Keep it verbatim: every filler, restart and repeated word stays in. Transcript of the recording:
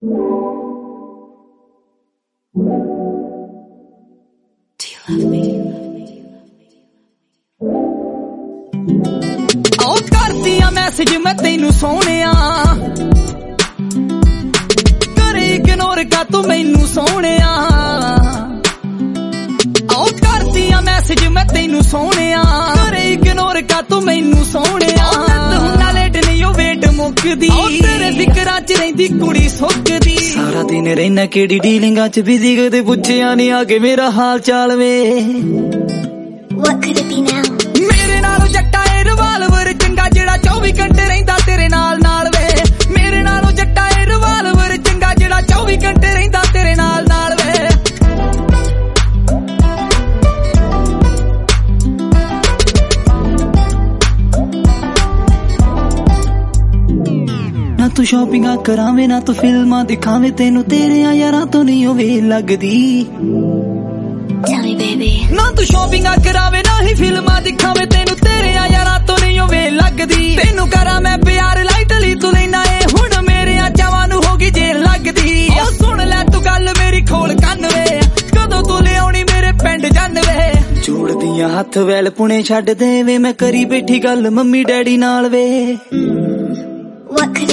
love me? आओ करदिया message मैं तेनू सोहणिया करे इग्नोर का तू मैनू सोहणिया आओ करदिया मैसेज मैं तेनू सोहणिया करे इग्नोर का तू मैनू सोहणिया लेट नहीं ओ वेट मुकदी तेरे फिकरां च रहिंदी कुड़ी सुकदी सारा दिन रहना केड़ी डीलिंगां च बिजी कदे पुछया नहीं आके मेरा हाल चाल वे What could it be now? मेरे नालों जट्टा ए रिवाल्वर चंगा जेड़ा चौबी घंटे रहिंदा तेरे नाल नाल वे मेरे नालों जट्टा ए रिवाल्वर चंगा जेड़ा चौबी घंटे रहिंदा तेरे नाल नाल वे ना तू शॉपिंगा करावे ना तू फिल्मां दिखावे तेनू तेरे यारां तो नहीं होवे लगदी Tell me, baby. ना तू शॉपिंगा करावे ना ही फिल्मां दिखावे तेनू तेरे यारां तो नहीं होवे लगदी तेनू करा मैं प्यार लाइटली तू लेना ए हुण मेरे चावां नू होगी जेल लगदी ओ सुन ले तू गल मेरी खोल कन्न वे कदों तू ले आउणी मेरे पिंड जन वे जोड़दियां हत्थ वैल पुणे छड्ड दे वे मैं करी बैठी गल मम्मी डैडी नाल वे What could